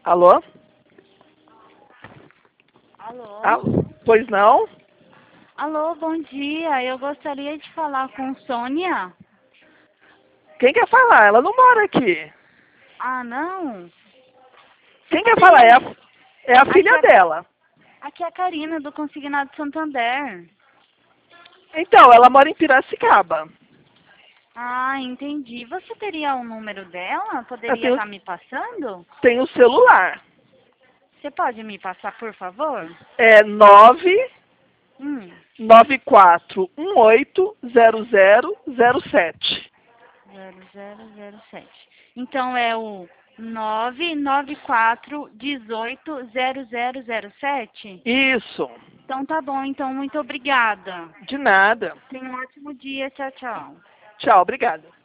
Alô? Alô? Pois não? Alô, bom dia. Eu gostaria de falar com Sônia. Quem quer falar? Ela não mora aqui. Ah, não? Quem quer falar? É a filha dela. Aqui é a Karina, do Consignado Santander. Então, ela mora em Piracicaba. Ah, entendi. Você teria o número dela? Eu Poderia estar me passando? tenho o celular. Você pode me passar, por favor? É 994180007. 0007. Então é o 994180007? Isso. Então tá bom, então muito obrigada. De nada. Tenha um ótimo dia. Tchau, tchau. Tchau, obrigada.